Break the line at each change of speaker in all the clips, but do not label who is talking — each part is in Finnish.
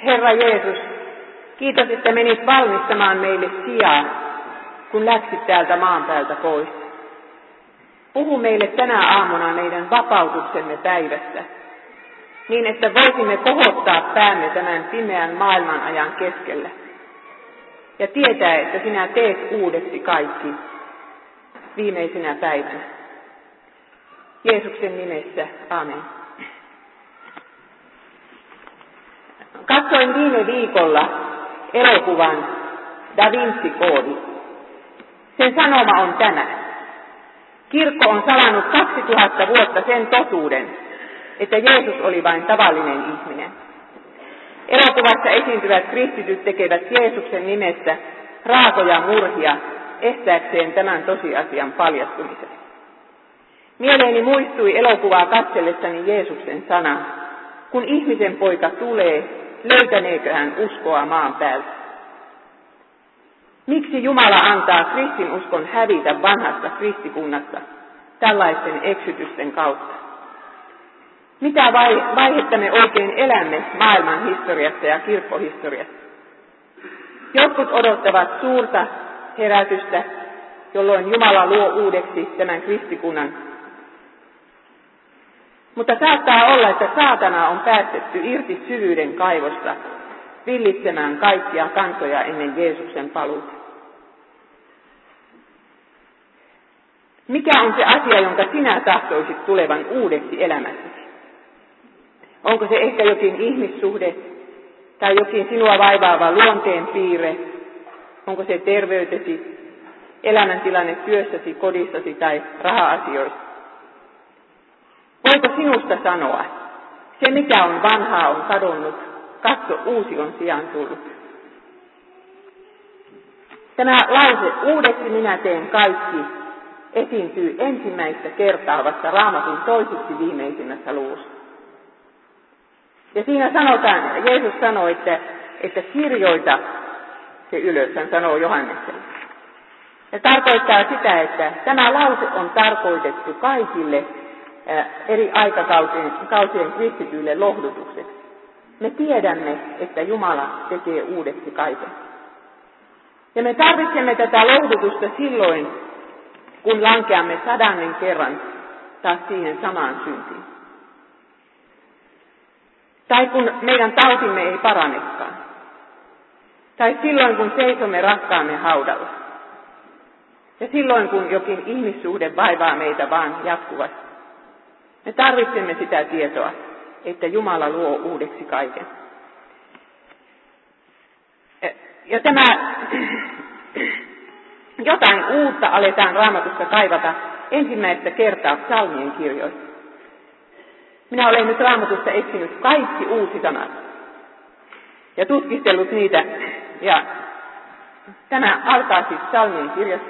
Herra Jeesus, kiitos, että menit valmistamaan meille sijaa, kun läksit täältä maan päältä pois. Puhu meille tänä aamuna meidän vapautuksemme päivästä, niin että voisimme kohottaa päämme tämän pimeän maailmanajan keskellä ja tietää, että sinä teet uudeksi kaikki viimeisenä päivänä. Jeesuksen nimessä, amen. Katsoin viime viikolla elokuvan Da Vinci-koodi. Sen sanoma on tämä. Kirkko on salannut 2000 vuotta sen totuuden, että Jeesus oli vain tavallinen ihminen. Elokuvassa esiintyvät kristityt tekevät Jeesuksen nimessä raakoja murhia estääkseen tämän tosiasian paljastumisen. Mieleeni muistui elokuvaa katsellessani Jeesuksen sana, kun ihmisen poika tulee, löytäneekö hän uskoa maan päältä? Miksi Jumala antaa kristinuskon hävitä vanhasta kristikunnasta tällaisten eksytysten kautta? Mitä vaihetta me oikein elämme maailman historiassa ja kirkkohistoriassa? Jotkut odottavat suurta herätystä, jolloin Jumala luo uudeksi tämän kristikunnan. Mutta saattaa olla, että saatana on päästetty irti syvyyden kaivosta villitsemään kaikkia kansoja ennen Jeesuksen paluuta. Mikä on se asia, jonka sinä tahtoisit tulevan uudeksi elämässäsi? Onko se ehkä jokin ihmissuhde tai jokin sinua vaivaava luonteen piirre? Onko se terveytesi, elämäntilanne työssäsi, kodissasi tai raha-asioissa? Voiko sinusta sanoa, se mikä on vanhaa on kadonnut, katso uusi on sijaan tullut? Tämä lause, uudeksi minä teen kaikki, esiintyy ensimmäistä kertaa vasta Raamatun toiseksi viimeisimmässä luvussa. Ja siinä sanotaan, Jeesus sanoi, että kirjoita se ylös, hän sanoo Johannekselle. Ja tarkoittaa sitä, että tämä lause on tarkoitettu kaikille eri aikakausien kristityille lohdutukseksi. Me tiedämme, että Jumala tekee uudeksi kaiken. Ja me tarvitsemme tätä lohdutusta silloin, kun lankeamme 100. kerran taas siihen samaan syntiin. Tai kun meidän tautimme ei paranekaan. Tai silloin, kun seisomme rakkaamme haudalla. Ja silloin, kun jokin ihmissuhde vaivaa meitä vaan jatkuvasti. Me tarvitsemme sitä tietoa, että Jumala luo uudeksi kaiken. Ja tämä jotain uutta aletaan Raamatusta kaivata ensimmäistä kertaa psalmien kirjoissa. Minä olen nyt Raamatusta etsinyt kaikki uusisanat ja tutkistellut niitä. Ja tämä alkaa siis psalmien kirjasta.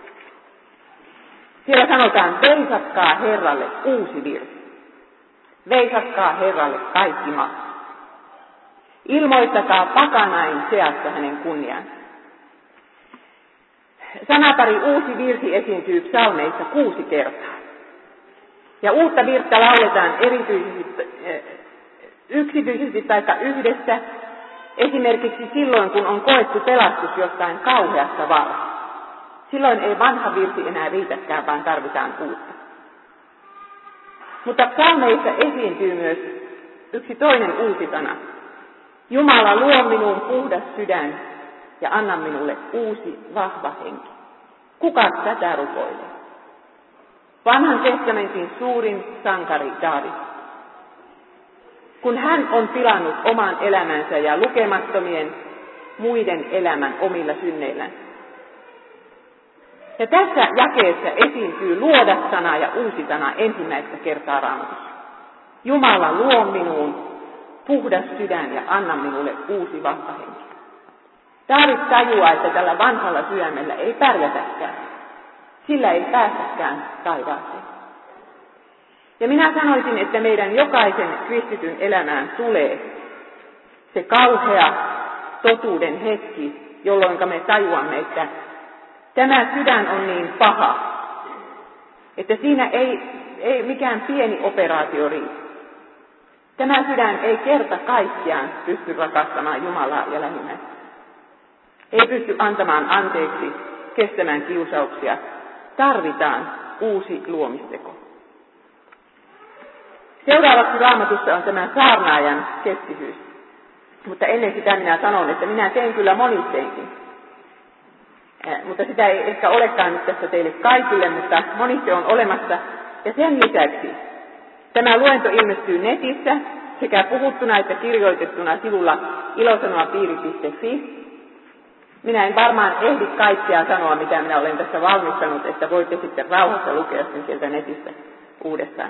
Siellä sanotaan, veisatkaa Herralle uusi virsi. Veisatkaa Herralle kaikki maa. Ilmoittakaa pakanain seassa hänen kunniansa. Sanapari uusi virsi esiintyy psalmeissa 6 kertaa. Ja uutta virttä lauletaan erityisesti yksityisesti tai yhdessä, esimerkiksi silloin, kun on koettu pelastus jostain kauheasta vaarasta. Silloin ei vanha virsi enää riitäkään, vaan tarvitaan uutta. Mutta psalmeissa esiintyy myös yksi toinen uusi sana. Jumala, luo minuun puhdas sydän ja anna minulle uusi vahva henki. Kuka tätä rukoilee? Vanhan testamentin suurin sankari Daavid. Kun hän on pilannut oman elämänsä ja lukemattomien muiden elämän omilla synneillään. Ja tässä jakeessa esiintyy luoda sana ja uusi sana ensimmäistä kertaa Raamatussa. Jumala, luo minuun puhdas sydän ja anna minulle uusi vahva henki. Daavid tajuaa, että tällä vanhalla sydämellä ei pärjätäkään. Sillä ei päästäkään taivaaseen. Ja minä sanoisin, että meidän jokaisen kristityn elämään tulee se kauhea totuuden hetki, jolloin me tajuamme, että tämä sydän on niin paha, että siinä ei mikään pieni operaatio riitä. Tämä sydän ei kerta kaikkiaan pysty rakastamaan Jumalaa ja lähimmäistä. Ei pysty antamaan anteeksi, kestämään kiusauksia. Tarvitaan uusi luomisteko. Seuraavaksi Raamatussa on tämä saarnaajan keskisyys. Mutta ennen sitä minä sanon, että minä teen kyllä monisteenkin. Mutta sitä ei ehkä olekaan nyt tässä teille kaikille, mutta moniste on olemassa. Ja sen lisäksi tämä luento ilmestyy netissä sekä puhuttuna että kirjoitettuna sivulla ilosanomapiiri.fi. Minä en varmaan ehdi kaikkea sanoa, mitä minä olen tässä valmistanut, että voitte sitten rauhassa lukea sen sieltä netistä uudestaan.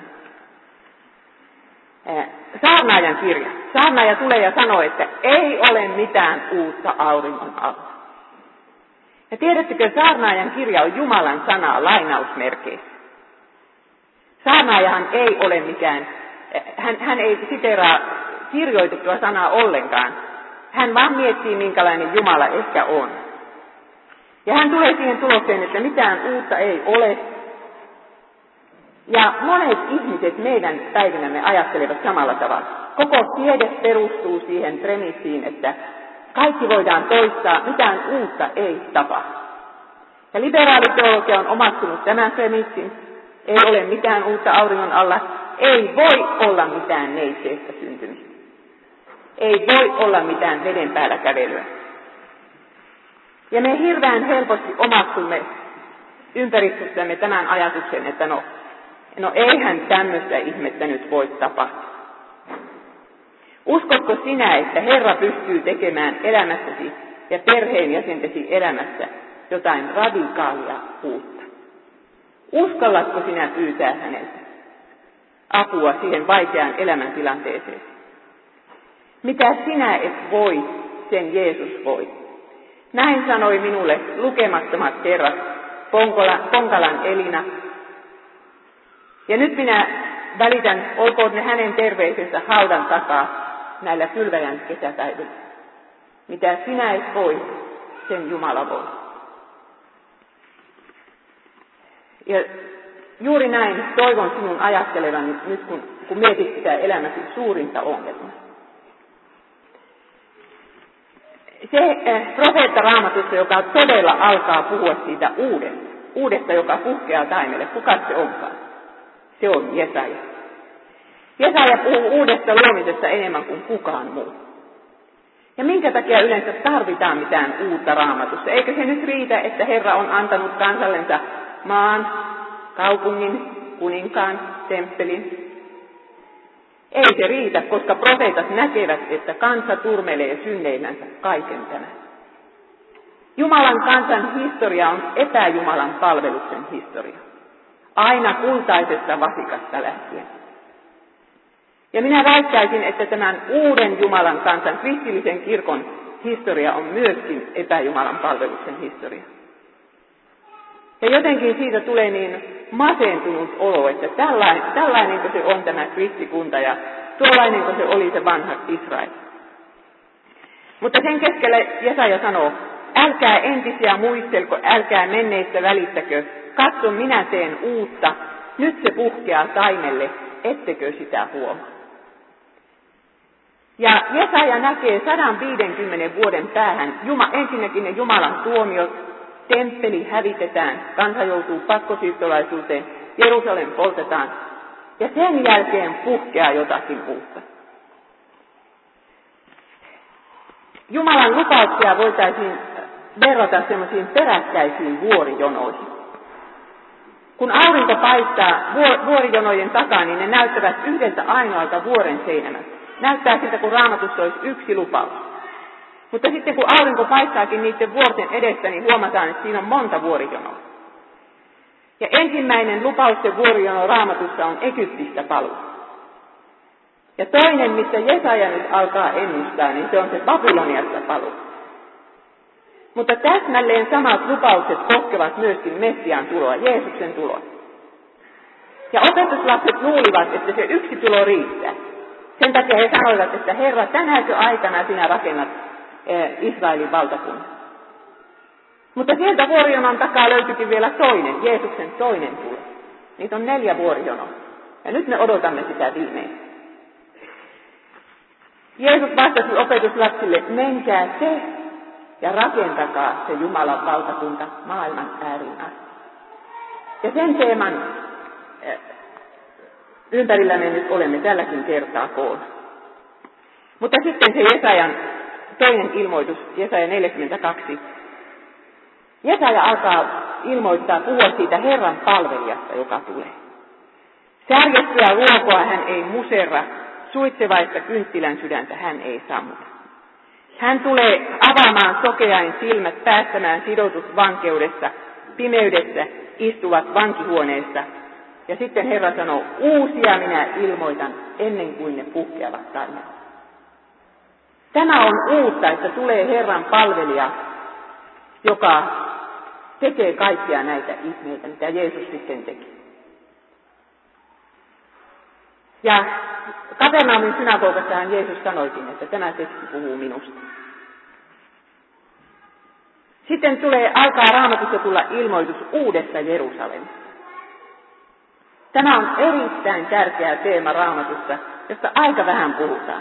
Saarnaajan kirja. Saarnaaja tulee ja sanoo, että ei ole mitään uutta auringon alla. Ja tiedättekö, saarnaajan kirja on Jumalan sanaa lainausmerkeissä. Saarnaajahan ei ole mikään, hän ei siteraa kirjoitettua sanaa ollenkaan. Hän vaan miettii, minkälainen Jumala ehkä on. Ja hän tulee siihen tulokseen, että mitään uutta ei ole. Ja monet ihmiset meidän päivinämme ajattelevat samalla tavalla. Koko tiede perustuu siihen premissiin, että kaikki voidaan toistaa, mitään uutta ei tapahdu. Ja liberaali teologia on omaksunut tämän premissin. Ei ole mitään uutta auringon alla. Ei voi olla mitään neitseestä syntymistä. Ei voi olla mitään veden päällä kävelyä. Ja me hirveän helposti omaksumme ympäristössämme tämän ajatuksen, että no eihän tämmöistä ihmettä nyt voi tapahtua. Uskotko sinä, että Herra pystyy tekemään elämässäsi ja perheenjäsentesi elämässä jotain radikaalia uutta? Uskallatko sinä pyytää häneltä apua siihen vaikeaan elämäntilanteeseen? Mitä sinä et voi, sen Jeesus voi. Näin sanoi minulle lukemattomat kerrat Ponkalan Elina. Ja nyt minä välitän, olkoon ne hänen terveisensä haudan takaa näillä kylväjän kesäpäivillä. Mitä sinä et voi, sen Jumala voi. Ja juuri näin toivon sinun ajattelevan nyt, kun mietit sitä elämäsi suurinta ongelmaa. Se profeetta Raamatussa, joka todella alkaa puhua siitä uudesta, joka puhkeaa taimelle, kuka se onkaan? Se on Jesaja. Jesaja puhuu uudesta luomisesta enemmän kuin kukaan muu. Ja minkä takia yleensä tarvitaan mitään uutta Raamatussa? Eikö se nyt riitä, että Herra on antanut kansallensa maan, kaupungin, kuninkaan, temppelin? Ei se riitä, koska profeetat näkevät, että kansa turmelee synneillänsä kaiken tämän. Jumalan kansan historia on epäjumalan palveluksen historia. Aina kultaisesta vasikasta lähtien. Ja minä väittäisin, että tämän uuden Jumalan kansan, kristillisen kirkon historia on myöskin epäjumalan palveluksen historia. Ja jotenkin siitä tulee niin masentunut olo, että tällainen kuin se on tämä kristikunta ja tuollainen kuin se oli se vanha Israel. Mutta sen keskellä Jesaja sanoo, älkää entisiä muistelko, älkää menneistä välittäkö, katso minä teen uutta, nyt se puhkeaa taimelle, ettekö sitä huomaa. Ja Jesaja näkee 150 vuoden päähän ensinnäkin ne Jumalan tuomiot, temppeli hävitetään, kansa joutuu pakkosiirtolaisuuteen, Jerusalem poltetaan ja sen jälkeen puhkeaa jotakin uutta. Jumalan lupauksia voitaisiin verrata semmoisiin peräkkäisiin vuorijonoihin. Kun aurinko paistaa vuorijonojen takaa, niin ne näyttävät yhdeltä ainoalta vuoren seinämältä. Näyttää siltä, kun Raamatussa olisi yksi lupaus. Mutta sitten kun aurinko paistaakin niiden vuorten edessä, niin huomataan, että siinä on monta vuorijonoa. Ja ensimmäinen lupausten vuorijono Raamatussa on Egyptistä paluu. Ja toinen, missä Jesaja nyt alkaa ennustaa, niin se on se Babyloniasta paluu. Mutta täsmälleen samat lupaukset koskevat myöskin Messiaan tuloa, Jeesuksen tuloa. Ja opetuslapset luulivat, että se yksi tulo riittää. Sen takia he sanoivat, että Herra, tänäkö aikana sinä rakennat Israelin valtakunnan. Mutta sieltä vuorijonon takaa löytyikin vielä toinen, Jeesuksen toinen tulo. Niitä on 4 vuorijonoa. Ja nyt me odotamme sitä viimein. Jeesus vastasi opetuslapsille, menkää te ja rakentakaa se Jumalan valtakunta maailman ääriin asti. Ja sen teeman ympärillä me nyt olemme tälläkin kertaa koolla. Mutta sitten se Jesajan toinen ilmoitus, Jesaja 42. Jesaja alkaa ilmoittaa, puhua siitä Herran palvelijasta, joka tulee. Särjettyä ruokoa hän ei muserra, suitsevaista kynttilän sydäntä hän ei sammuta. Hän tulee avaamaan sokeain silmät, päästämään sidotut vankeudessa, pimeydessä istuvat vankihuoneessa. Ja sitten Herra sanoo, uusia minä ilmoitan ennen kuin ne puhkeavat taivaalla. Tämä on uutta, että tulee Herran palvelija, joka tekee kaikkia näitä ihmeitä, mitä Jeesus sitten teki. Ja Kapernaumin synagogassahan Jeesus sanoikin, että tämä teksti puhuu minusta. Sitten alkaa Raamatussa tulla ilmoitus uudesta Jerusalemista. Tämä on erittäin tärkeä teema Raamatussa, josta aika vähän puhutaan.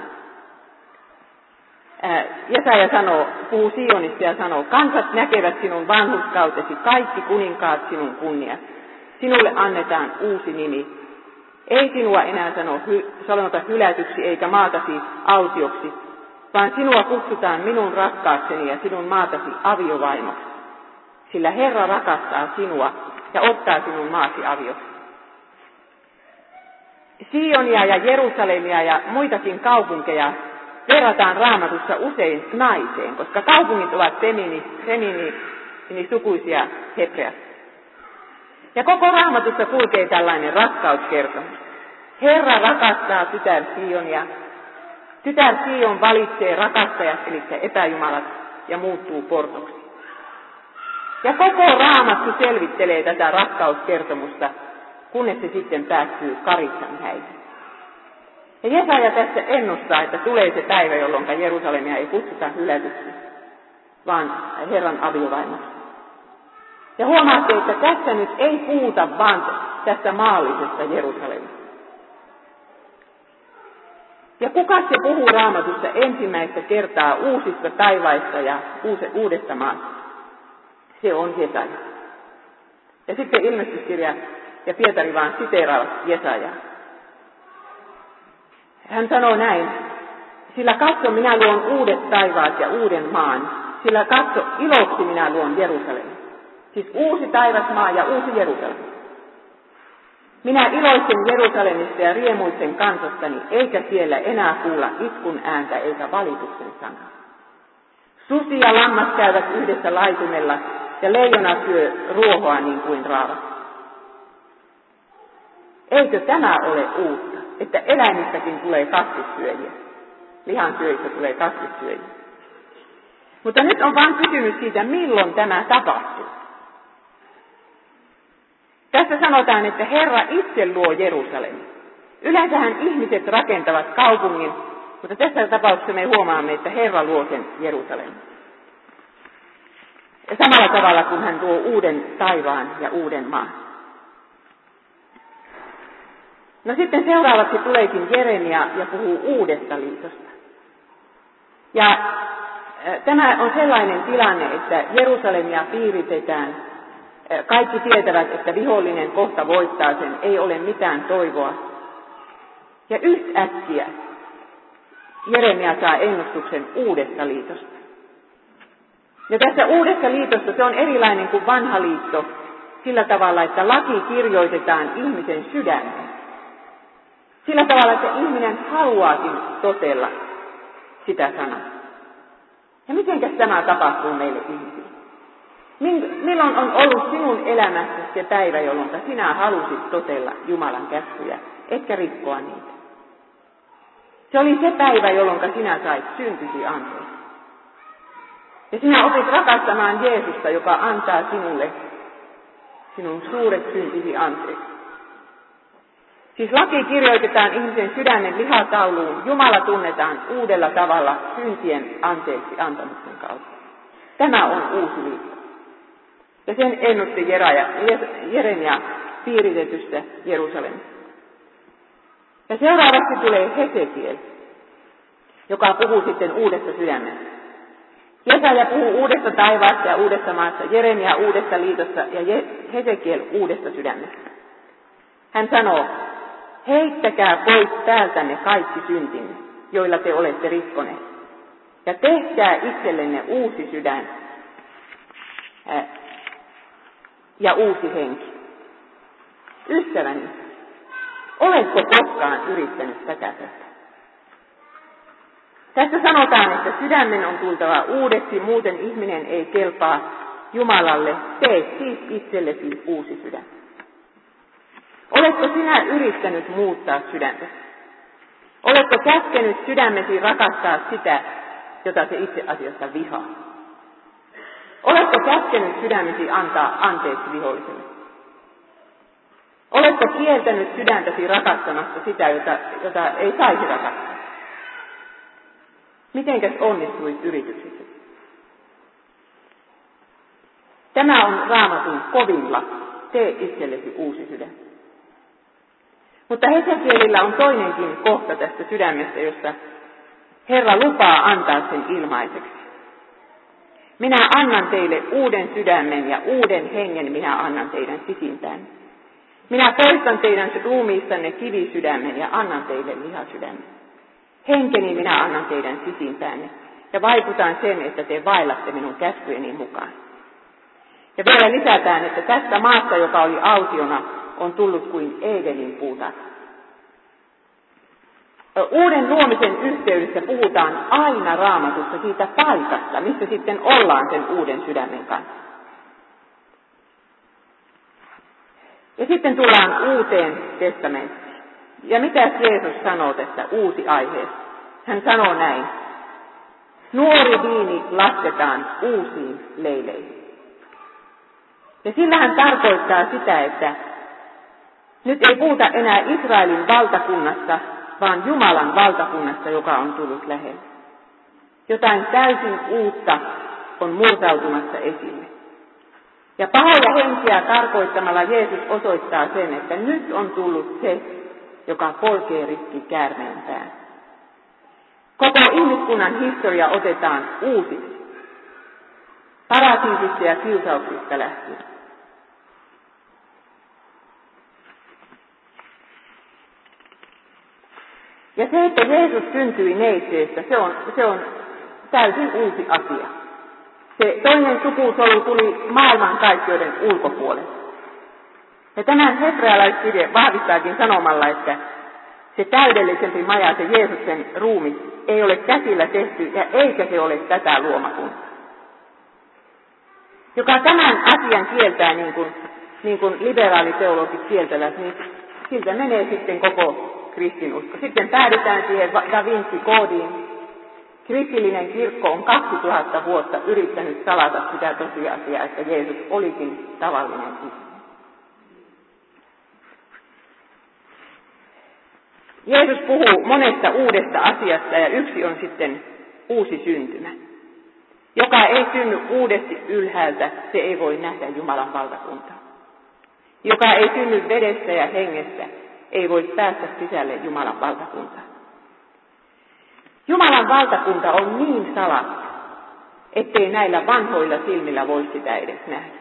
Jesaja puhuu Sionista ja sanoo, kansat näkevät sinun vanhurskautesi, kaikki kuninkaat sinun kunnias. Sinulle annetaan uusi nimi. Ei sinua enää sanota hylätyksi eikä maatasi autioksi, vaan sinua kutsutaan minun rakkaakseni ja sinun maatasi aviovaimoksi. Sillä Herra rakastaa sinua ja ottaa sinun maasi avioksi. Sionia ja Jerusalemia ja muitakin kaupunkeja verrataan Raamatussa usein naiseen, koska kaupungit ovat feminisukuisia hebreassa. Ja koko Raamatussa kulkee tällainen rakkauskertomus. Herra rakastaa tytär Sionia. Tytär Sion valitsee rakastajat, eli epäjumalat, ja muuttuu portoksi. Ja koko Raamattu selvittelee tätä rakkauskertomusta, kunnes se sitten päättyy Karitsan häihin. Ja Jesaja tässä ennustaa, että tulee se päivä, jolloin Jerusalemia ei kutsuta hylätyksi, vaan Herran aviovaimoksi. Ja huomaatte, että tässä nyt ei puhuta vaan tästä maallisesta Jerusalemista. Ja kuka se puhuu Raamatussa ensimmäistä kertaa uusista taivaista ja uudesta maasta? Se on Jesaja. Ja sitten ilmestyskirja ja Pietari vaan siteeraavat Jesajaa. Hän sanoo näin, sillä katso minä luon uudet taivaat ja uuden maan, sillä katso iloksi minä luon Jerusalemin. Siis uusi taivasmaa ja uusi Jerusalem. Minä iloitsen Jerusalemista ja riemuitsen kansastani, eikä siellä enää kuulla itkun ääntä eikä valituksen sanaa. Susi ja lammas käyvät yhdessä laitumella ja leijona syö ruohoa niin kuin raavat. Eikö tämä ole uutta, että eläimistäkin tulee kasvissyöjiä? Lihansyöjistä tulee kasvissyöjiä. Mutta nyt on vain kysymys siitä, milloin tämä tapahtuu. Tässä sanotaan, että Herra itse luo Jerusalemin. Yleensähän ihmiset rakentavat kaupungin, mutta tässä tapauksessa me huomaamme, että Herra luo sen Jerusalemin. Ja samalla tavalla, kun hän luo uuden taivaan ja uuden maan. No sitten seuraavaksi tuleekin Jeremia ja puhuu uudesta liitosta. Ja tämä on sellainen tilanne, että Jerusalemia piiritetään. Kaikki tietävät, että vihollinen kohta voittaa sen, ei ole mitään toivoa. Ja yhtäkkiä Jeremia saa ennustuksen uudesta liitosta. Ja tässä uudessa liitossa se on erilainen kuin vanha liitto sillä tavalla, että laki kirjoitetaan ihmisen sydämeen. Sillä tavalla, että ihminen haluaakin totella sitä sanaa. Ja mitenkäs tämä tapahtuu meille ihmisille? Milloin on ollut sinun elämässäsi se päivä, jolloin sinä halusit totella Jumalan käskyjä, etkä rikkoa niitä? Se oli se päivä, jolloin sinä sait syntisi anteeksi. Ja sinä opit rakastamaan Jeesusta, joka antaa sinulle sinun suuret syntisi anteeksi. Siis laki kirjoitetaan ihmisen sydämen lihatauluun, Jumala tunnetaan uudella tavalla syntien anteeksi antamuksen kautta. Tämä on uusi liitto. Ja sen ennusti Jeremia piiritetystä Jerusalemista. Ja seuraavaksi tulee Hesekiel. joka puhuu sitten uudesta sydämestä. Jesaja puhuu uudesta taivaasta ja uudesta maasta, Jeremia uudesta liitosta ja Hesekiel uudesta sydämestä. Hän sanoo, heittäkää pois päältänne kaikki syntinne, joilla te olette rikkoneet, ja tehkää itsellenne uusi sydän ja uusi henki. Ystäväni, oletko koskaan yrittänyt tätä tehdä? Tässä sanotaan, että sydämen on tultava uudeksi, muuten ihminen ei kelpaa Jumalalle. Tee siis itsellesi uusi sydän. Oletko sinä yrittänyt muuttaa sydäntäsi? Oletko käskenyt sydämesi rakastaa sitä, jota se itse asiassa vihaa? Oletko käskenyt sydämesi antaa anteeksi viholliselle? Oletko kieltänyt sydäntäsi rakastamasta sitä, jota ei saisi rakastaa? Mitenkäs onnistuit yrityksessä? Tämä on Raamatun kovin lakki. Tee itsellesi uusi sydän. Mutta Hesekielillä on toinenkin kohta tästä sydämestä, jossa Herra lupaa antaa sen ilmaiseksi. Minä annan teille uuden sydämen ja uuden hengen minä annan teidän sisimpään. Minä poistan teidän ruumiistanne kivisydämen ja annan teille lihasydämen. Henkeni minä annan teidän sisimpäänne ja vaikutan sen, että te vaellatte minun käskyjeni mukaan. Ja vielä lisätään, että tästä maasta, joka oli autiona, on tullut kuin Edenin puutarha. Uuden luomisen yhteydessä puhutaan aina Raamatussa siitä paikasta, missä sitten ollaan sen uuden sydämen kanssa. Ja sitten tullaan Uuteen testamenttiin. Ja mitä Jeesus sanoo tässä uusi aiheessa? Hän sanoo näin. Nuori viini lasketaan uusiin leileihin. Ja sillä hän tarkoittaa sitä, että nyt ei puhuta enää Israelin valtakunnasta, vaan Jumalan valtakunnasta, joka on tullut lähelle. Jotain täysin uutta on murtautumassa esille. Ja pahoja henkiä tarkoittamalla Jeesus osoittaa sen, että nyt on tullut se, joka polkee rikki käärmeen pään. Koko ihmiskunnan historia otetaan uusiksi. Paratiisista ja kiusauksista lähtien. Ja se, että Jeesus syntyi neitseestä, se on täysin uusi asia. Se toinen sukusolu tuli maailmankaikkeuden ulkopuolelle. Ja tämän hebrealaiskirje vahvistaakin sanomalla, että se täydellisempi maja, se Jeesuksen ruumis, ei ole käsillä tehty ja eikä se ole tätä luomakuntaa. Joka tämän asian kieltää niin kuin liberaaliteologit kieltävät, niin siltä menee sitten koko kristinusko. Sitten päädytään siihen Da Vinci-koodiin. Kristillinen kirkko on 2000 vuotta yrittänyt salata sitä tosiasiaa, että Jeesus olikin tavallinen ihminen. Jeesus puhuu monesta uudesta asiasta ja yksi on sitten uusi syntymä. Joka ei synny uudesti ylhäältä, se ei voi nähdä Jumalan valtakuntaa. Joka ei synny vedestä ja hengestä, ei voi päästä sisälle Jumalan valtakuntaan. Jumalan valtakunta on niin salattu, ettei näillä vanhoilla silmillä voi sitä edes nähdä.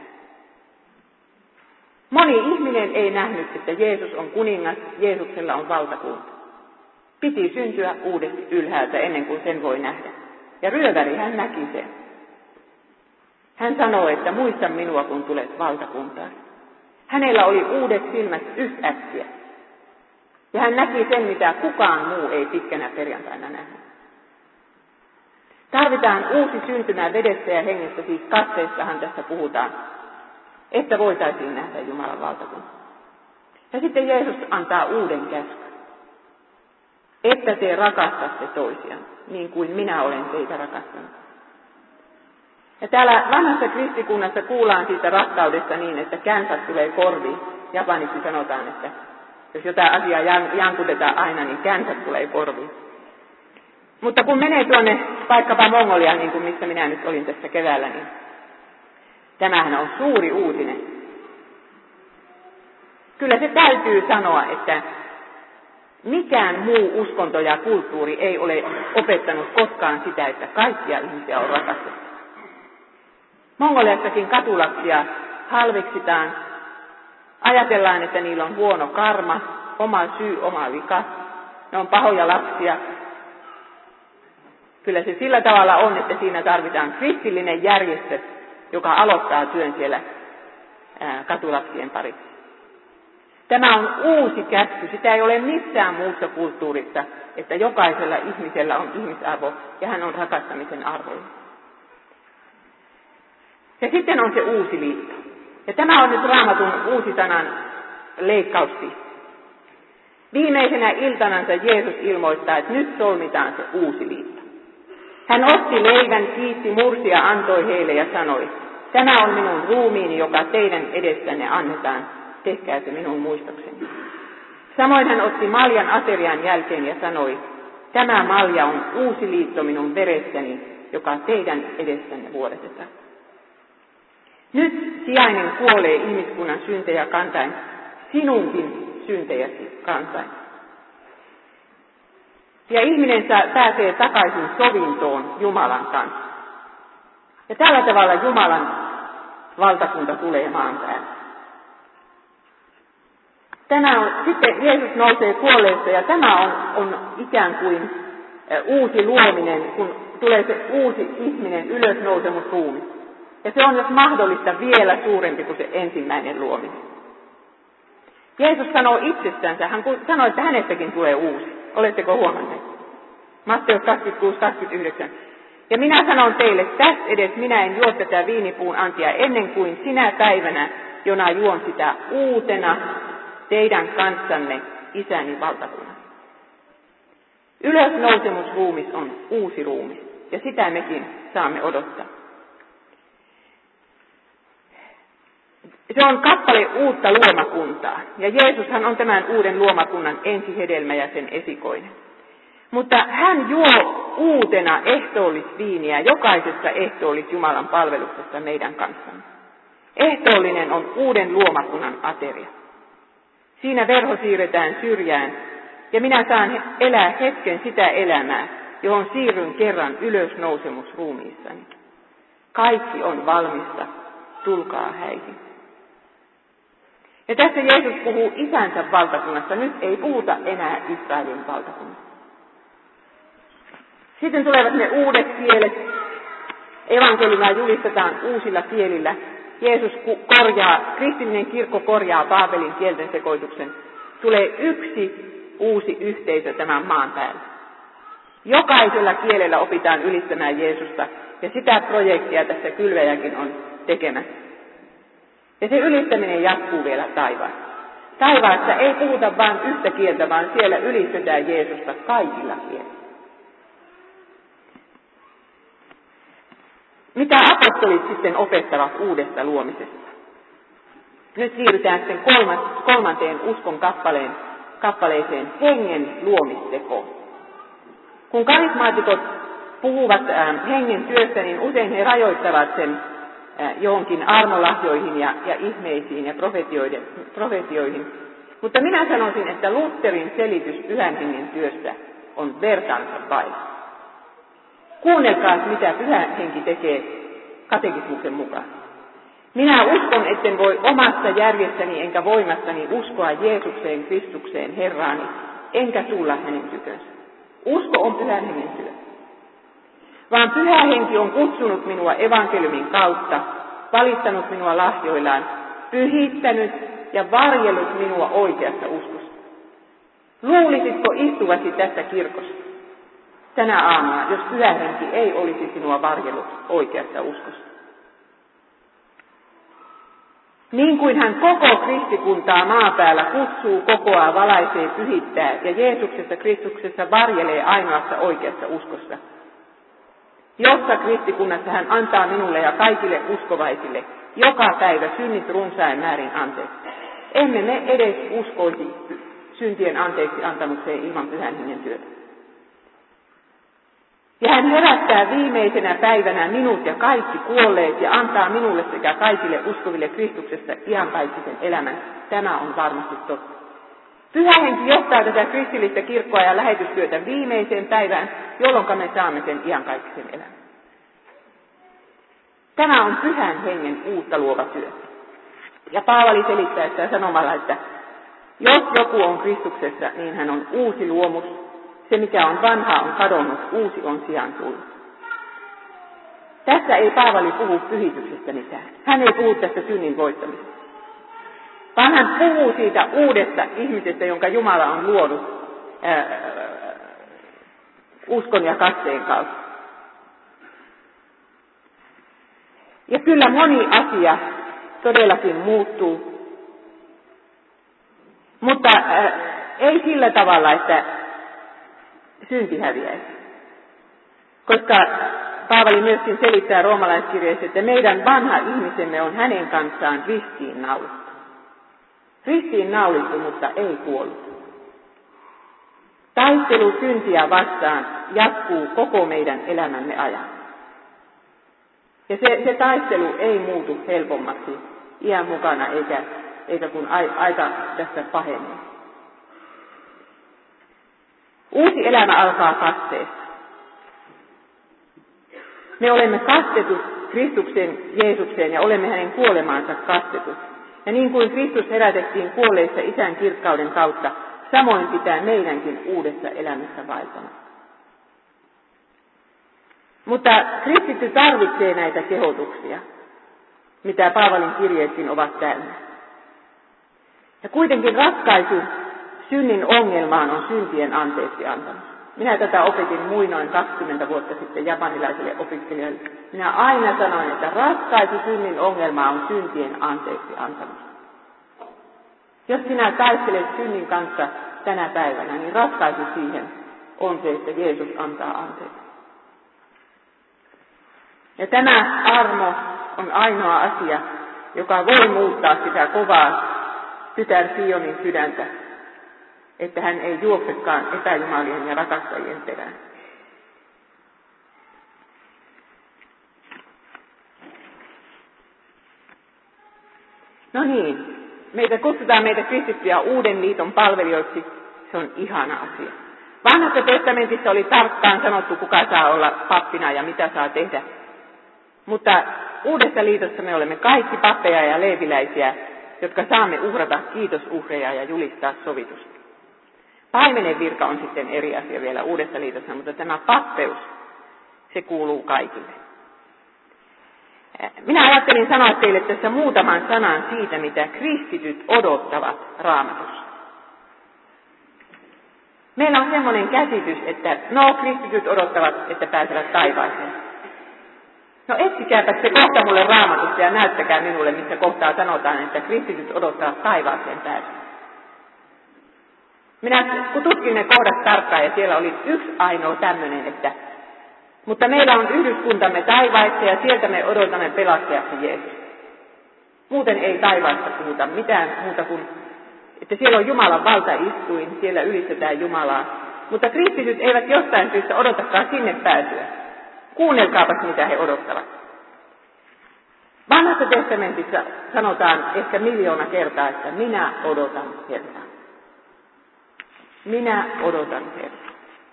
Moni ihminen ei nähnyt, että Jeesus on kuningas, Jeesuksella on valtakunta. Piti syntyä uudesti ylhäältä ennen kuin sen voi nähdä. Ja ryöväri hän näki sen. Hän sanoi, että muista minua, kun tulet valtakuntaan. Hänellä oli uudet silmät yhtäkkiä. Ja hän näki sen, mitä kukaan muu ei pitkänä perjantaina nähnyt. Tarvitaan uusi syntymä vedestä ja hengestä, siis katseestahan tässä puhutaan, että voitaisiin nähdä Jumalan valtakunta. Ja sitten Jeesus antaa uuden käskyn. Että te rakastatte toisiaan, niin kuin minä olen teitä rakastanut. Ja täällä vanhassa kristikunnassa kuullaan siitä rakkaudesta niin, että känsät tulee korviin. Japaniksi sanotaan, että jos jotain asiaa jankutetaan aina, niin känsät tulee korviin. Mutta kun menee tuonne vaikkapa Mongoliaan, niin kuin missä minä nyt olin tässä keväällä, niin tämähän on suuri uutinen. Kyllä se täytyy sanoa, että Mikään muu uskonto ja kulttuuri ei ole opettanut koskaan sitä, että kaikkia ihmisiä on rakastettava. Mongoliassakin katulapsia halveksitaan. Ajatellaan, että niillä on huono karma, oma syy, oma vika. Ne on pahoja lapsia. Kyllä se sillä tavalla on, että siinä tarvitaan kristillinen järjestö, joka aloittaa työn siellä katulapsien parissa. Tämä on uusi käsky. Sitä ei ole missään muussa kulttuurissa, että jokaisella ihmisellä on ihmisarvo ja hän on rakastamisen arvoinen. Ja sitten on se uusi liitto. Ja tämä on nyt Raamatun uusi sanan leikkausti. Viimeisenä iltanansa Jeesus ilmoittaa, että nyt solmitaan se uusi liitto. Hän otti leivän, kiitti, mursi ja antoi heille ja sanoi, tämä on minun ruumiini, joka teidän edessänne annetaan, tehkää se minun muistokseni. Samoin hän otti maljan aterian jälkeen ja sanoi, tämä malja on uusi liitto minun veressäni, joka teidän edessänne vuodatetaan. Nyt sijainen kuolee ihmiskunnan syntejä kantaen, sinunkin syntejäsi kantaen. Ja ihminen pääsee takaisin sovintoon Jumalan kanssa. Ja tällä tavalla Jumalan valtakunta tulee maan päälle. Sitten Jeesus nousee kuolleesta ja tämä on ikään kuin uusi luominen, kun tulee se uusi ihminen, ylösnousemusruumi. Ja se on jos mahdollista vielä suurempi kuin se ensimmäinen luominen. Jeesus sanoo itsestänsä, hän sanoi, että hänestäkin tulee uusi. Oletteko huomanneet? Matteus 26:29. Ja minä sanon teille, tässä edes minä en juo tätä viinipuun antia ennen kuin sinä päivänä, jona juon sitä uutena teidän kanssanne isäni valtakunnan. Ylösnousemusruumis on uusi ruumis, ja sitä mekin saamme odottaa. Se on kappale uutta luomakuntaa, ja Jeesushan on tämän uuden luomakunnan ensihedelmä ja sen esikoinen. Mutta hän juo uutena ehtoollisviiniä jokaisessa ehtoollis-Jumalan palveluksessa meidän kanssamme. Ehtoollinen on uuden luomakunnan ateria. Siinä verho siirretään syrjään, ja minä saan elää hetken sitä elämää, johon siirryn kerran ylösnousemusruumiissani. Kaikki on valmista, tulkaa häihin. Ja tässä Jeesus puhuu isänsä valtakunnasta, nyt ei puhuta enää Israelin valtakunnasta. Sitten tulevat ne uudet kielet. Evankeliumia julistetaan uusilla kielillä. Jeesus kristillinen kirkko korjaa Baabelin kielten sekoituksen. Tulee yksi uusi yhteisö tämän maan päällä. Jokaisella kielellä opitaan ylistämään Jeesusta, ja sitä projektia tässä kylväjäkin on tekemässä. Ja se ylistäminen jatkuu vielä taivaassa. Taivaassa ei puhuta vain yhtä kieltä, vaan siellä ylistetään Jeesusta kaikilla kielillä. Mitä apostolit sitten opettavat uudesta luomisesta? Nyt siirrytään sitten kolmanteen uskon kappaleeseen hengen luomistekoon. Kun karismaatikot puhuvat hengen työstä, niin usein he rajoittavat sen johonkin armolahjoihin ja ihmeisiin ja profetioihin. Mutta minä sanoisin, että Lutherin selitys pyhän hengen työstä on vertaansa vailla. Kuunnelkaa, mitä pyhä henki tekee katekismuksen mukaan. Minä uskon, etten voi omasta järjestäni enkä voimastani uskoa Jeesukseen Kristukseen Herraani, enkä tulla hänen tykönsä. Usko on pyhän hengen työ. Vaan pyhä henki on kutsunut minua evankeliumin kautta, valittanut minua lahjoillaan, pyhittänyt ja varjellut minua oikeassa uskossa. Luulisitko istuvasi tässä kirkossa tänä aamuna, jos pyhä henki ei olisi sinua varjellut oikeassa uskossa? Niin kuin hän koko kristikuntaa maan päällä kutsuu, kokoaa, valaisee, pyhittää ja Jeesuksessa Kristuksessa varjelee ainoassa oikeassa uskossa. Jossa kristikunnassa hän antaa minulle ja kaikille uskovaisille joka päivä synnit runsain määrin anteeksi. Emme me edes uskoisi syntien anteeksi antamukseen ilman pyhän hengen työtä. Ja hän herättää viimeisenä päivänä minut ja kaikki kuolleet ja antaa minulle sekä kaikille uskoville Kristuksesta iankaikkisen elämän. Tämä on varmasti totta. Pyhä Henki johtaa tätä kristillistä kirkkoa ja lähetystyötä viimeiseen päivään, jolloin me saamme sen iankaikkisen elämän. Tämä on Pyhän Hengen uutta luova työ. Ja Paavali selittää sitä sanomalla, että jos joku on Kristuksessa, niin hän on uusi luomus. Se, mikä on vanha, on kadonnut, uusi on sijaan tullut. Tässä ei Paavali puhu pyhityksestä mitään. Hän ei puhu tästä synnin voittamisesta. Vaan hän puhuu siitä uudesta ihmisestä, jonka Jumala on luonut uskon ja kasteen kautta. Ja kyllä moni asia todellakin muuttuu, mutta ei sillä tavalla, että synti häviäisi. Koska Paavali myöskin selittää roomalaiskirjeessä, että meidän vanha ihmisemme on hänen kanssaan ristiin naulittu. Ristiin naulittu, mutta ei kuollut. Taistelu syntiä vastaan jatkuu koko meidän elämämme ajan. Ja se taistelu ei muutu helpommaksi iän mukana, eikä kun aika tässä pahenee. Uusi elämä alkaa kasteesta. Me olemme kastetut Kristuksen Jeesukseen ja olemme hänen kuolemaansa kastetut. Ja niin kuin Kristus herätettiin kuolleissa Isän kirkkauden kautta, samoin pitää meidänkin uudessa elämässä vaeltana. Mutta kristitty tarvitsee näitä kehotuksia, mitä Paavalin kirjeetkin ovat täynnä. Ja kuitenkin ratkaisu synnin ongelmaan on syntien anteeksi antamus. Minä tätä opetin muinoin 20 vuotta sitten japanilaisille opiskelijoille. Minä aina sanoin, että ratkaisu synnin ongelmaan on syntien anteeksi antamus. Jos sinä taistelet synnin kanssa tänä päivänä, niin ratkaisu siihen on se, että Jeesus antaa anteeksi. Ja tämä armo on ainoa asia, joka voi muuttaa sitä kovaa tytär Sionin sydäntä, että hän ei juoksekaan epäjumalien ja rakastajien perään. No niin, kutsutaan meitä kristittyjä uuden liiton palvelijoiksi. Se on ihana asia. Vanhassa testamentissa oli tarkkaan sanottu, kuka saa olla pappina ja mitä saa tehdä. Mutta uudessa liitossa me olemme kaikki pappeja ja leeviläisiä, jotka saamme uhrata kiitosuhreja ja julistaa sovitusta. Paimenen virka on sitten eri asia vielä uudessa liitossa, mutta tämä pappeus, se kuuluu kaikille. Minä ajattelin sanoa teille tässä muutaman sanan siitä, mitä kristityt odottavat Raamatussa. Meillä on semmoinen käsitys, että kristityt odottavat, että pääsevät taivaaseen. No etsikääpä se kohta mulle Raamatusta ja näyttäkää minulle, missä kohtaa sanotaan, että kristityt odottavat taivaaseen pääsyä. Minä kun tutkin ne kohdat tarkkaan ja siellä oli yksi ainoa tämmöinen, mutta meillä on yhdyskuntamme taivaissa ja sieltä me odotamme pelastajaksi Jeesus. Muuten ei taivaista puhuta mitään muuta kuin, että siellä on Jumalan valtaistuin, siellä ylistetään Jumalaa. Mutta kristityt eivät jostain syystä odotakaan sinne pääsyä. Kuunnelkaapas, mitä he odottavat. Vanhassa testamentissa sanotaan ehkä 1,000,000 kertaa, että minä odotan Herraa. Minä odotan Herraa.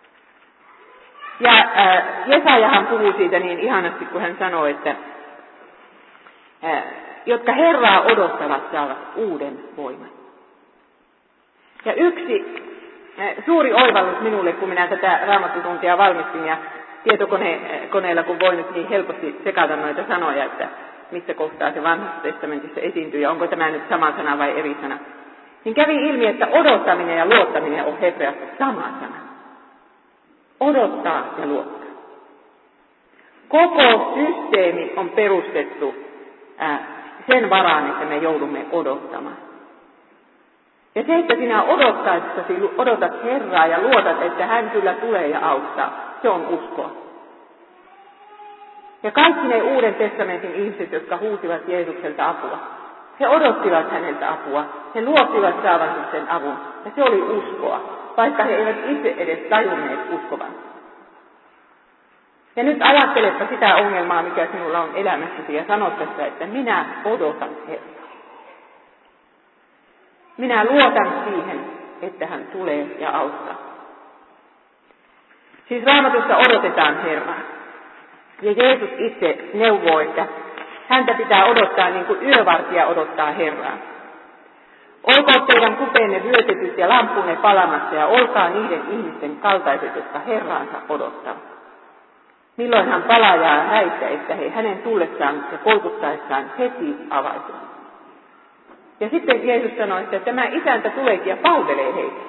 Ja Jesajahan puhuu siitä niin ihanasti, kun hän sanoo, että jotka Herraa odottavat, saavat uuden voiman. Ja yksi suuri oivallus minulle, kun minä tätä Raamattutuntia valmistin ja tietokoneella, kun voi nyt niin helposti sekata noita sanoja, että missä kohtaa se Vanhassa testamentissa esiintyy ja onko tämä nyt sama sana vai eri sana, niin kävi ilmi, että odottaminen ja luottaminen on hebreassa sama sana. Odottaa ja luottaa. Koko systeemi on perustettu sen varaan, että me joudumme odottamaan. Ja se, että sinä odotat Herraa ja luotat, että hän kyllä tulee ja auttaa, se on uskoa. Ja kaikki ne Uuden testamentin ihmiset, jotka huusivat Jeesukselta apua, he odottivat häneltä apua, he luottivat saavansa sen avun, ja se oli uskoa, vaikka he eivät itse edes tajunneet uskovan. Ja nyt ajattelepa sitä ongelmaa, mikä sinulla on elämässäsi, ja sano tässä, että minä odotan Herraa. Minä luotan siihen, että hän tulee ja auttaa. Siis Raamatussa odotetaan Herraa. Ja Jeesus itse neuvoo, että häntä pitää odottaa niin kuin yövartija odottaa Herraa. Olkoon teidän kupeenne vyötetyt ja lampunne palamassa ja olkaa niiden ihmisten kaltaiset, jotka Herraansa odottavat. Milloin hän palaa ja häitä, että he hänen tullessaan ja kolkuttaessaan heti avaisivat. Ja sitten Jeesus sanoi, että tämä isäntä tuleekin ja palvelee heitä.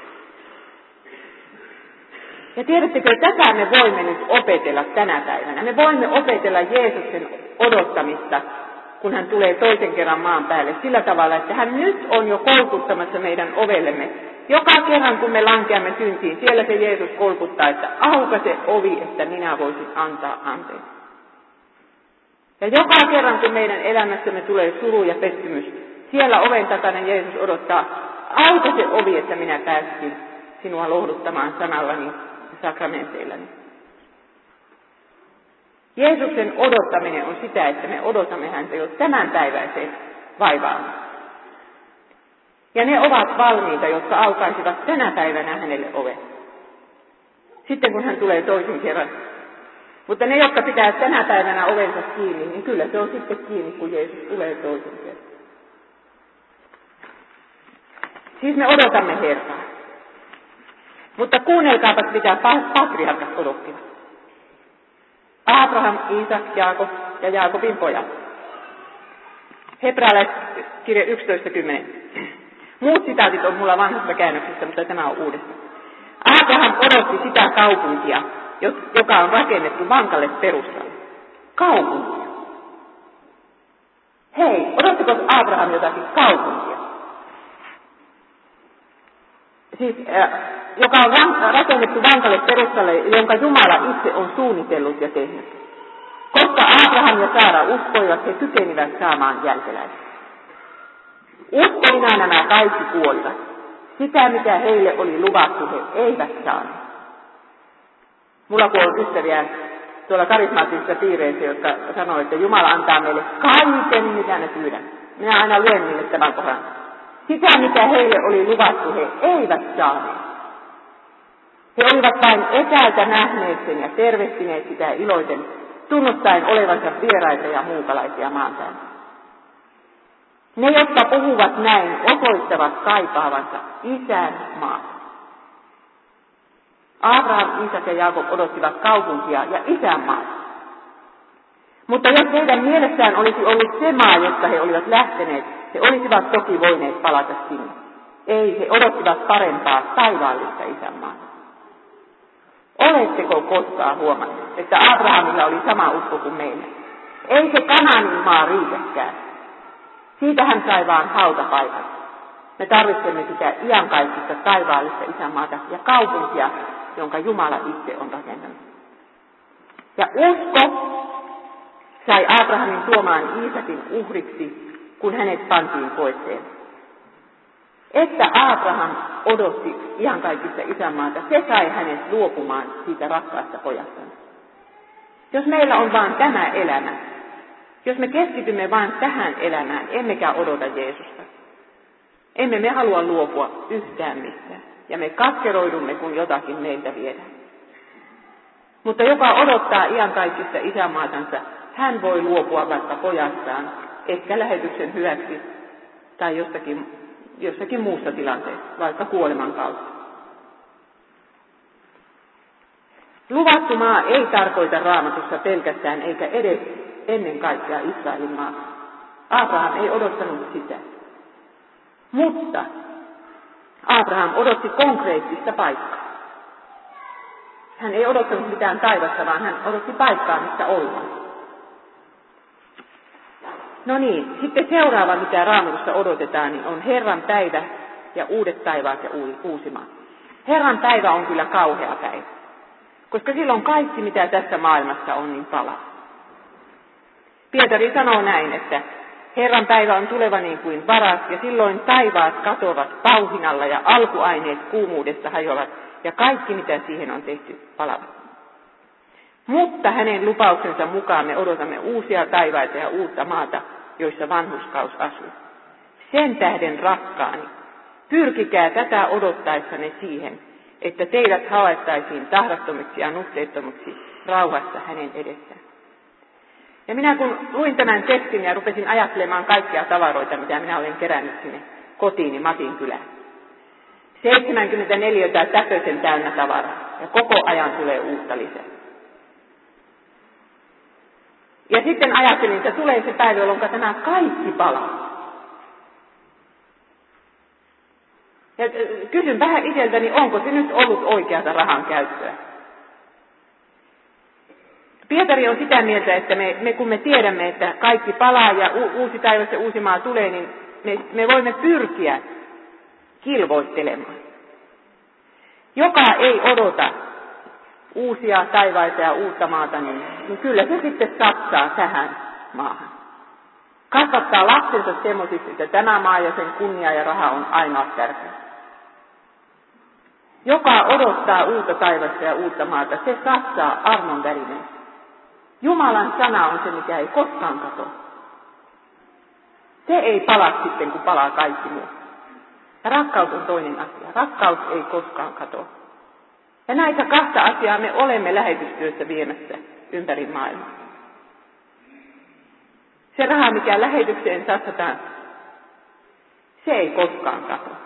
Ja tiedättekö, tätä me voimme nyt opetella tänä päivänä. Me voimme opetella Jeesuksen odottamista, kun hän tulee toisen kerran maan päälle, sillä tavalla, että hän nyt on jo kolkuttamassa meidän ovellemme. Joka kerran, kun me lankeamme syntiin, siellä se Jeesus kolkuttaa, että auka se ovi, että minä voisin antaa anteeksi. Ja joka kerran, kun meidän elämässämme tulee suru ja pettymys, siellä oven takana Jeesus odottaa, auka se ovi, että minä pääsisin sinua lohduttamaan sanallani ja sakramenteillani. Jeesuksen odottaminen on sitä, että me odotamme häntä jo tämänpäiväiseen vaivaan. Ja ne ovat valmiita, jotka aukaisivat tänä päivänä hänelle oven. Sitten kun hän tulee toisen kerran. Mutta ne, jotka pitää tänä päivänä ovensa kiinni, niin kyllä se on sitten kiinni, kun Jeesus tulee toisen kerran. Siis me odotamme Herraa. Mutta kuunnelkaapas, mitä patriarkat odottivat. Abraham, Iisak, Jaakob ja Jaakobin pojat. Hebrealaiskirja 11.10. Muut sitaatit on mulla vanhassa käännöksessä, mutta tämä on uudessa. Abraham odotti sitä kaupunkia, joka on rakennettu vankalle perustalle. Kaupunkia. Hei, odottiko Abraham jotakin kaupunkia? Siis, joka on rakennettu vankalle perustalle, jonka Jumala itse on suunnitellut ja tehnyt. Koska Abraham ja Saara uskoivat, he kykenivät saamaan jälkeläisiä. Uskoina nämä kaikki kuolivat. Sitä, mitä heille oli luvattu, he eivät saaneet. Mulla kun on ystäviä tuolla karismaattisissa piireissä, jotka sanoo, että Jumala antaa meille kaiken, mitä ne pyydän. Minä aina luen niille tämän kohdan. Sitä, mitä heille oli luvattu, he eivät saaneet. He olivat vain etäältä nähneet sen ja tervehtineet sitä iloiten, tunnustaen olevansa vieraita ja muukalaisia maan päällä. Ne, jotka puhuvat näin, osoittavat kaipaavansa isän maata. Abraham, Iisak ja Jaakob odottivat kaupunkia ja isän maata. Mutta jos heidän mielessään olisi ollut se maa, josta he olivat lähteneet, he olisivat toki voineet palata sinne. Ei, he odottivat parempaa taivaallista isänmaata. Oletteko koskaan huomanneet, että Abrahamilla oli sama usko kuin meillä? Ei se Kanaanin maa riitäkään. Siitä hän sai vaan hautapaikan. Me tarvitsemme sitä iankaikkista taivaallista isänmaata ja kaupunkia, jonka Jumala itse on rakentanut. Ja usko sai Abrahamin tuomaan Iisakin uhriksi, kun hänet pantiin koetteen. Että Abraham odotti iankaikkista isänmaata, se sai hänet luopumaan siitä rakkaasta pojastaan. Jos meillä on vain tämä elämä, jos me keskitymme vain tähän elämään, emmekä odota Jeesusta, emme me halua luopua yhtään mistään. Ja me katkeroidumme, kun jotakin meiltä viedään. Mutta joka odottaa iankaikkista isänmaatansa, hän voi luopua vaikka pojastaan, ehkä lähetyksen hyväksi tai jossakin muussa tilanteessa, vaikka kuoleman kautta. Luvattu maa ei tarkoita Raamatussa pelkästään eikä edes ennen kaikkea Israelin maa. Abraham ei odottanut sitä. Mutta Abraham odotti konkreettista paikkaa. Hän ei odottanut mitään taivasta, vaan hän odotti paikkaa, missä ollaan. No niin, sitten seuraava, mitä Raamatussa odotetaan, niin on Herran päivä ja uudet taivaat ja uusi maa. Herran päivä on kyllä kauhea päivä, koska silloin kaikki, mitä tässä maailmassa on, niin palaa. Pietari sanoo näin, että Herran päivä on tuleva niin kuin varas, ja silloin taivaat katoavat pauhinalla ja alkuaineet kuumuudessa hajoavat, ja kaikki mitä siihen on tehty palavat. Mutta hänen lupauksensa mukaan me odotamme uusia taivaita ja uutta maata, joissa vanhurskaus asuu. Sen tähden rakkaani, Pyrkikää tätä odottaessanne siihen, että teidät havaittaisiin tahdottomiksi ja nuhteettomiksi rauhassa hänen edessään. Ja minä kun luin tämän tekstin ja rupesin ajattelemaan kaikkia tavaroita, mitä minä olen kerännyt sinne kotiini Matin kylään. 74 täpösen täynnä tavaraa ja koko ajan tulee uutta lisää. Ja sitten ajattelin, että tulee se päivä, jolloin tämä kaikki palaa. Ja kysyn vähän itseltäni, onko se nyt ollut oikeata rahan käyttöä. Pietari on sitä mieltä, että kun me tiedämme, että kaikki palaa ja uusi taivas ja uusi maa tulee, niin me voimme pyrkiä kilvoittelemaan. Joka ei odota uusia taivaita ja uutta maata, niin kyllä se sitten satsaa tähän maahan. Kasvattaa lapsensa semmoisiksi, että tämä maa ja sen kunnia ja raha on ainoa tärkeä. Joka odottaa uutta taivasta ja uutta maata, se satsaa armon välineensä. Jumalan sana on se, mikä ei koskaan katoa. Se ei pala sitten, kun palaa kaikki muu. Ja rakkaus on toinen asia. Rakkaus ei koskaan katoa. Ja näitä kahta asiaa me olemme lähetystyössä viemässä ympäri maailmaa. Se raha, mikä lähetykseen satsataan, se ei koskaan katoa.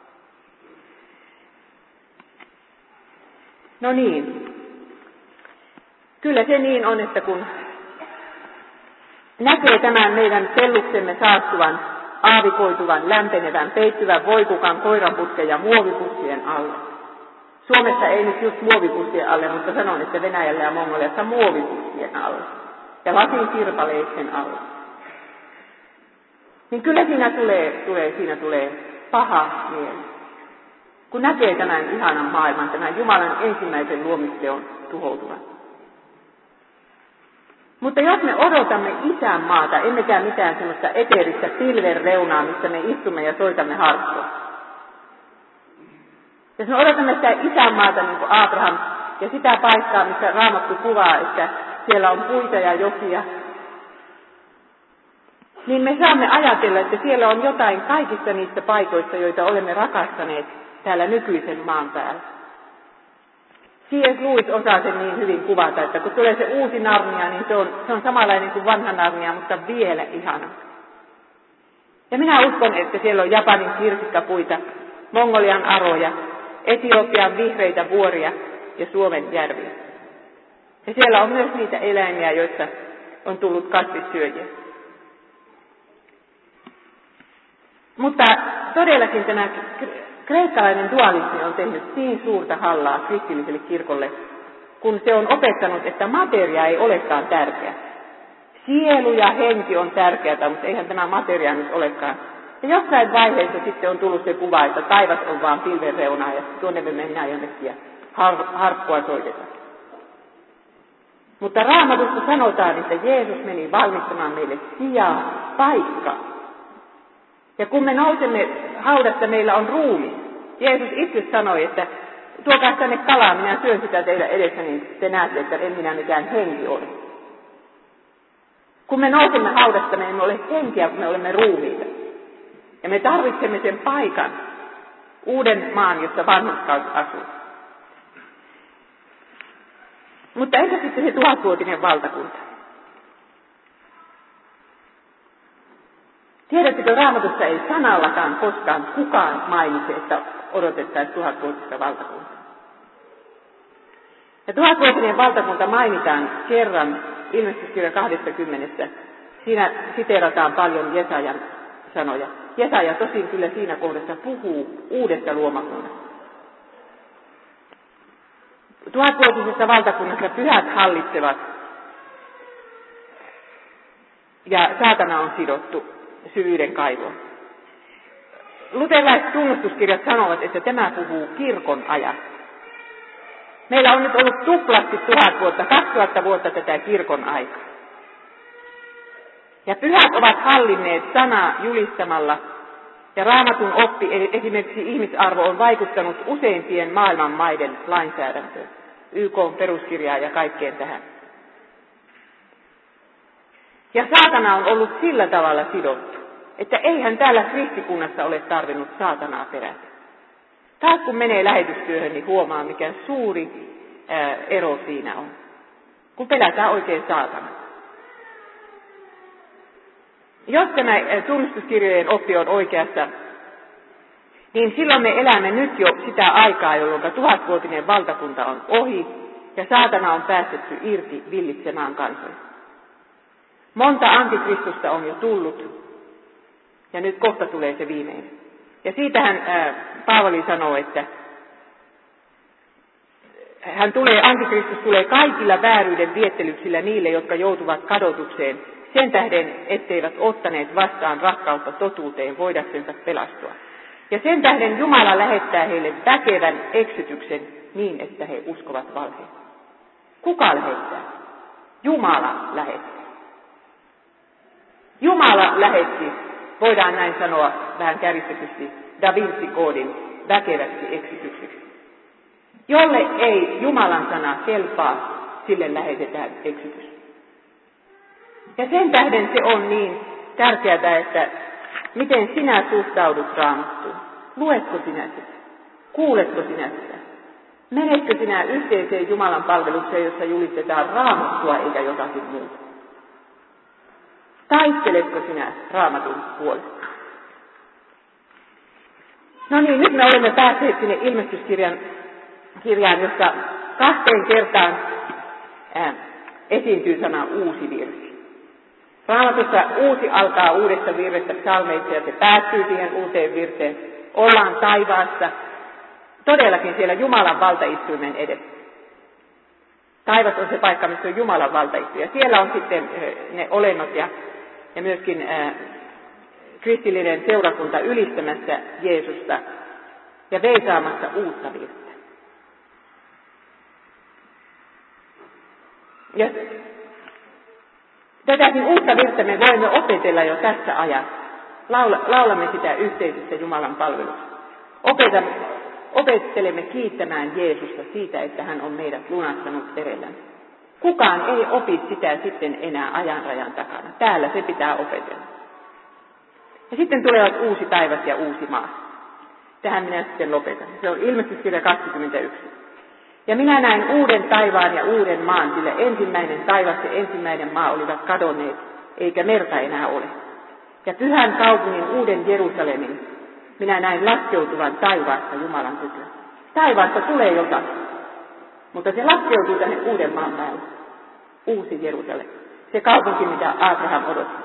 No niin. Kyllä se niin on, että kun näkee tämän meidän selluksemme saastuvan, aavikoituvan, lämpenevän, peittyvän voikukan, koiranputken ja muovipussien alle. Suomessa ei nyt just muovipussien alle, mutta sanon, että Venäjällä ja Mongoliassa muovipussien alle. Ja lasin sirpaleitten alle. Niin kyllä siinä tulee paha mieli. Kun näkee tämän ihanan maailman, tämän Jumalan ensimmäisen luomisteon tuhoutuvan. Mutta jos me odotamme isänmaata, emmekä mitään semmoista eteeristä pilven reunaa, missä me istumme ja soitamme harppoa. Jos me odotamme sitä isänmaata niin kuin Abraham ja sitä paikkaa, missä Raamattu kuvaa, että siellä on puita ja jokia, niin me saamme ajatella, että siellä on jotain kaikista niistä paikoista, joita olemme rakastaneet täällä nykyisen maan päällä. C.S. Lewis osaa sen niin hyvin kuvata, että kun tulee se uusi Narnia, niin se on samanlainen kuin vanha Narnia, mutta vielä ihana. Ja minä uskon, että siellä on Japanin kirsikkapuita, Mongolian aroja, Etiopian vihreitä vuoria ja Suomen järviä. Ja siellä on myös niitä eläimiä, joista on tullut kasvissyöjiä. Mutta todellakin tämä kreikkalainen dualismi on tehnyt niin suurta hallaa kristilliselle kirkolle, kun se on opettanut, että materia ei olekaan tärkeä. Sielu ja henki on tärkeää, mutta eihän tämä materia nyt olekaan. Ja jossain vaiheessa sitten on tullut se kuva, että taivas on vaan pilven reunaa ja tuonne me mennään jonnekin ja harppua soitetaan. Mutta Raamatussa sanotaan, että Jeesus meni valmistamaan meille sijaa, paikkaa. Ja kun me nousemme haudasta, meillä on ruumi. Jeesus itse sanoi, että tuokaa tänne kalaa, minä syön sitä teidän edessä, niin te näette, että en minä mikään henki ole. Kun me nousemme haudasta, me emme ole henkiä, kun me olemme ruumiita. Ja me tarvitsemme sen paikan, uuden maan, jossa vanhurskaus asuu. Mutta entä sitten se 1000-vuotinen valtakunta? Tiedättekö, Raamatussa ei sanallakaan koskaan kukaan mainitse, että odotettaisiin 1000-vuotista valtakuntaa. Ja 1000-vuotinen valtakunta mainitaan kerran Ilmestyskirja 20. Siinä siteerataan paljon Jesajan sanoja. Jesaja tosin kyllä siinä kohdassa puhuu uudesta luomakunnasta. 1000-vuotisessa valtakunnassa pyhät hallitsevat ja saatana on sidottu syvyyden kaivoon. Luterilaiset tunnustuskirjat sanovat, että tämä puhuu kirkon ajasta. Meillä on nyt ollut tuplasti 1000 vuotta, 2000 vuotta tätä kirkon aikaa. Ja pyhät ovat hallinneet sanaa julistamalla, ja Raamatun oppi, esimerkiksi ihmisarvo, on vaikuttanut useimpien maailman maiden lainsäädäntöön, YK:n peruskirjaa ja kaikkeen tähän. Ja saatana on ollut sillä tavalla sidottu. että eihän täällä kristikunnassa ole tarvinnut saatanaa perätä. Taas kun menee lähetystyöhön, niin huomaa, mikä suuri ero siinä on. Kun pelätään oikein saatanaa. Jos tämä tunnustuskirjojen oppi on oikeassa, niin silloin me elämme nyt jo sitä aikaa, jolloin 1000-vuotinen valtakunta on ohi ja saatana on päästetty irti villitsemään kansoja. Monta antikristusta on jo tullut ja nyt kohta tulee se viimeinen. Ja siitähän Paavali sanoo, että antikristus tulee kaikilla vääryyden viettelyksillä niille, jotka joutuvat kadotukseen, sen tähden, etteivät ottaneet vastaan rakkautta totuuteen voidaksensa pelastua. Ja sen tähden Jumala lähettää heille väkevän eksytyksen niin, että he uskovat valheen. Kuka lähettää? Jumala lähettää. Jumala lähetti, voidaan näin sanoa vähän kärjistetysti, Da Vinci-koodin väkeväksi eksytykseksi. Jolle ei Jumalan sana kelpaa, sille lähetetään eksytys. Ja sen tähden se on niin tärkeää, että miten sinä suhtaudut Raamattuun. Luetko sinä sitä? Kuuletko sinä sitä? Menetkö sinä yhteiseen Jumalan palvelukseen, jossa julistetaan Raamattua eikä jotakin muuta? Taisteletko sinä Raamatun puolesta? No niin, nyt me olemme päässeet sinne ilmestyskirjaan, jossa 2 kertaan esiintyy sana uusi virsi. Raamatussa uusi alkaa uudesta virrestä psalmeista ja se päättyy siihen uuteen virseen. Ollaan taivaassa, todellakin siellä Jumalan valtaistuimen edessä. Taivas on se paikka, missä on Jumalan valtaistuin. Ja siellä on sitten ne olennot ja myöskin kristillinen seurakunta ylistämässä Jeesusta ja veisaamassa uutta virttä. Ja tätäkin uutta virttä me voimme opetella jo tässä ajassa. Laulamme sitä yhteisessä Jumalan palvelussa. Opettelemme kiittämään Jeesusta siitä, että hän on meidät lunastanut verellämme. Kukaan ei opi sitä sitten enää ajanrajan takana. Täällä se pitää opetella. Ja sitten tulevat uusi taivas ja uusi maa. Tähän minä sitten lopetan. Se on ilmestyskirja 21. Ja minä näin uuden taivaan ja uuden maan, sillä ensimmäinen taivas ja ensimmäinen maa olivat kadonneet, eikä merta enää ole. Ja pyhän kaupungin uuden Jerusalemin minä näin laskeutuvan taivaasta Jumalan tyköä. Taivaasta tulee jotakin, mutta se laskeutuu tänne uuden maan päälle. Uusi Jerusalem. Se kaupunki, mitä Abraham odotti.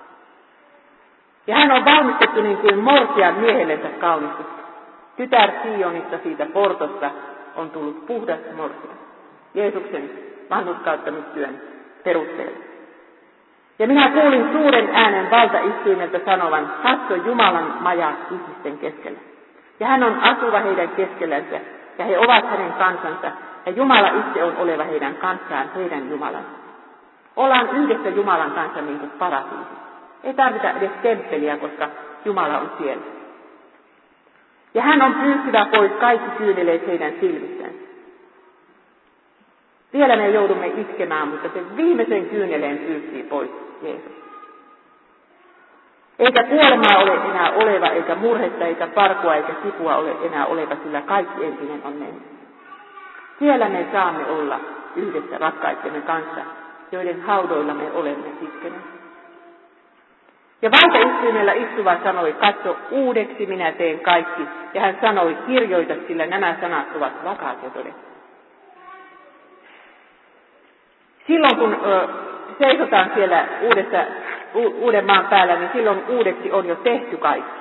Ja hän on valmistettu niin kuin morsian miehellensä kaunistettu. Tytär Sionista siitä portosta on tullut puhdas morsian. Jeesuksen vanhurskauttamistyön perusteella. Ja minä kuulin suuren äänen valtaistuimelta sanovan, katso Jumalan maja ihmisten keskellä. Ja hän on asuva heidän keskellänsä, ja he ovat hänen kansansa, ja Jumala itse on oleva heidän kanssaan, heidän Jumalansa. Ollaan yhdessä Jumalan kanssa niin kuin paratiisissa. Ei tarvita edes temppeliä, koska Jumala on siellä. Ja hän on pyyhkivä pois kaikki kyyneleet heidän silmissään. Vielä me joudumme iskemään, mutta se viimeisen kyyneleen pyyhkii pois Jeesus. Eikä kuolemaa ole enää oleva, eikä murhetta, eikä parkua, eikä kipua ole enää oleva, sillä kaikki entinen on mennyt. Siellä me saamme olla yhdessä rakkaittemme kanssa, joiden haudoilla me olemme iskeneet. Ja valtaistuimella istuva sanoi, katso, uudeksi minä teen kaikki. Ja hän sanoi, kirjoita, sillä nämä sanat ovat vakaat ja todet. Silloin kun seisotaan siellä uuden maan päällä, niin silloin uudeksi on jo tehty kaikki.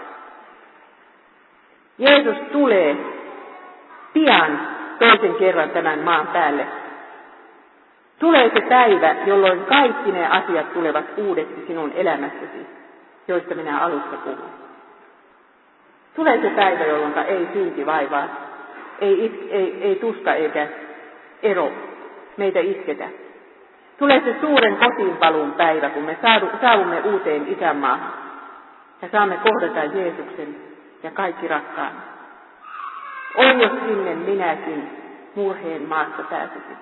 Jeesus tulee pian toisen kerran tämän maan päälle. Tulee se päivä, jolloin kaikki ne asiat tulevat uudeksi sinun elämässäsi, joista minä alussa puhuin. Tulee se päivä, jolloin ei synti vaivaa, ei tuska eikä ero meitä isketä. Tulee se suuren kotiinpaluun päivä, kun me saavumme uuteen isänmaahan ja saamme kohdata Jeesuksen ja kaikki rakkaamme. Oi, jos sinne minäkin murheen maassa pääsisin.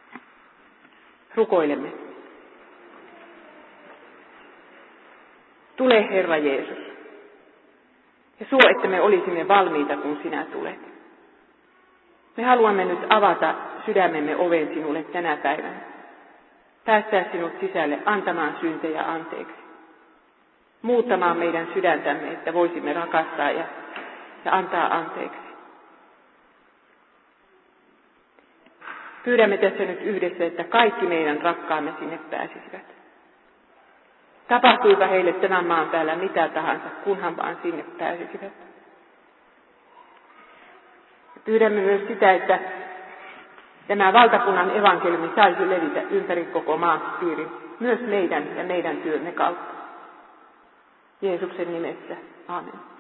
Rukoilemme. Tule Herra Jeesus. Ja suo, että me olisimme valmiita, kun sinä tulet. Me haluamme nyt avata sydämemme oven sinulle tänä päivänä. Päästää sinut sisälle antamaan syntejä anteeksi. Muuttamaan meidän sydäntämme, että voisimme rakastaa ja antaa anteeksi. Pyydämme tässä nyt yhdessä, että kaikki meidän rakkaamme sinne pääsisivät. Tapahtuipa heille tämän maan päällä mitä tahansa, kunhan vaan sinne pääsisivät. Pyydämme myös sitä, että tämä valtakunnan evankeliumi saisi levitä ympäri koko maapiirin, myös meidän ja meidän työmme kautta. Jeesuksen nimessä. Aamen.